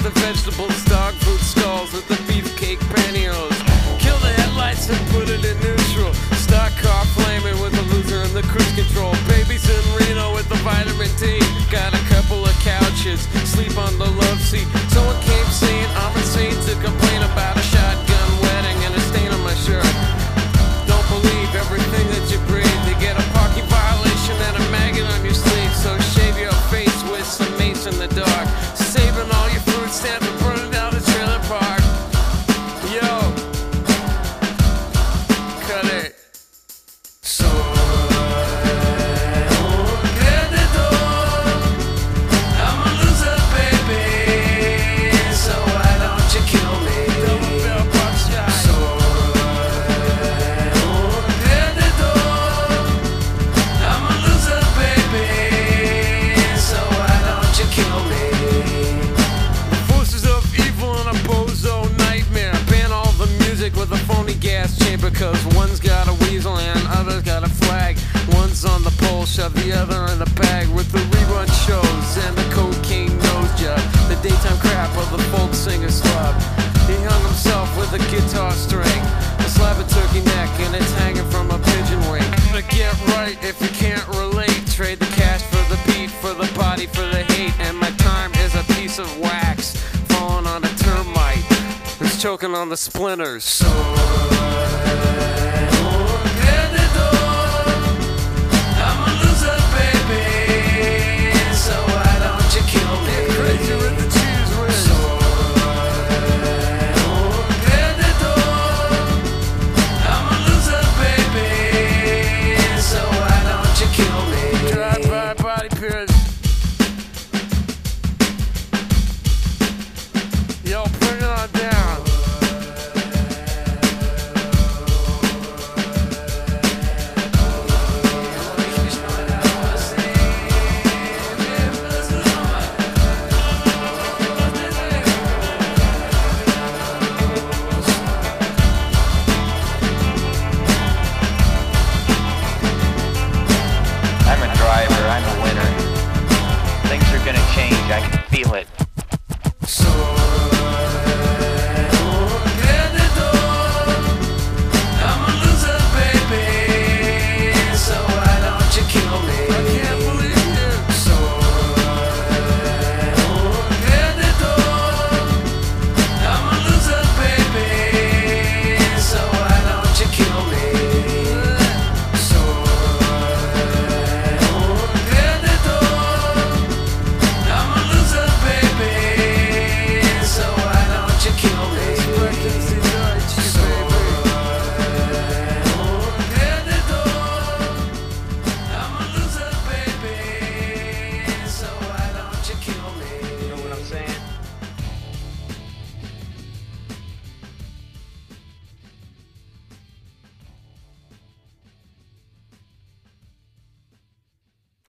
the vegetables, dog food skulls with the beefcake pantyhose. Kill the headlights and put it in neutral. Stock car flaming with the loser in the cruise control. Babies in Reno with the vitamin D. Got a couple of couches, sleep on the love seat. Someone came saying I'm insane to complain about a shotgun wedding and a stain on my shirt. Don't believe everything that you breathe. You get a parking violation and a maggot on your sleeve. So shave your face with some mace in the dark. Saving all your food stamps and burning down the trailer park. Yo, cut it. With a phony gas chamber, cause one's got a weasel and other's got a flag. One's on the pole, shove the other in the bag. With the rerun shows and the cocaine nose job, the daytime crap of the folk singer slub. He hung himself with a guitar string, a slab of turkey neck, and it's hanging from a pigeon wing. But get right if you can't relate. Trade the cash for the beat, for the body, for the hate. And my time is a piece of wax falling on a termite. It's choking on the splinters.